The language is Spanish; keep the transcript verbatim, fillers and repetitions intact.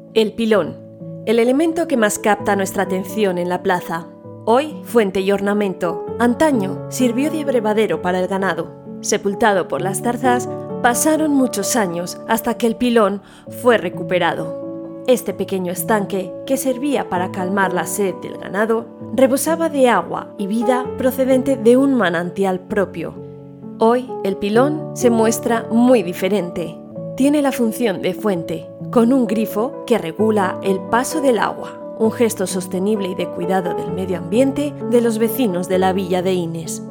El pilón, el elemento que más capta nuestra atención en la plaza. Hoy, fuente y ornamento. Antaño sirvió de abrevadero para el ganado. Sepultado por las zarzas, pasaron muchos años hasta que el pilón fue recuperado. Este pequeño estanque, que servía para calmar la sed del ganado, rebosaba de agua y vida procedente de un manantial propio. Hoy, el pilón se muestra muy diferente. Tiene la función de fuente, con un grifo que regula el paso del agua, un gesto sostenible y de cuidado del medio ambiente de los vecinos de la villa de Ines.